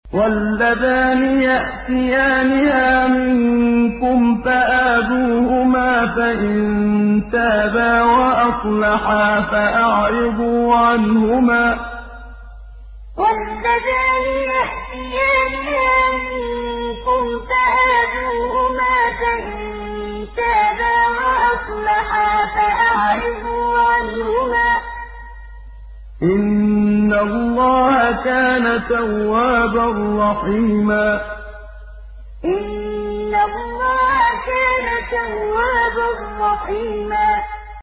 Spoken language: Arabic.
وَاللَّذَانِ يَأْتِيَانِهَا مِنكُمْ فَآذُوهُمَا ۖ فَإِن تَابَا وَأَصْلَحَا فَأَعْرِضُوا عَنْهُمَا ۗ وَاللَّذَانِ يَأْتِيَانِهَا مِنكُمْ فَآذُوهُمَا ۖ فَإِن تَابَا وَأَصْلَحَا فَأَعْرِضُوا عَنْهُمَا ۗ إِنَّ اللَّهَ كَانَ تَوَّابًا رَّحِيمًا. إِنَّ اللَّهَ كَانَ تَوَّابًا رَّحِيمًا.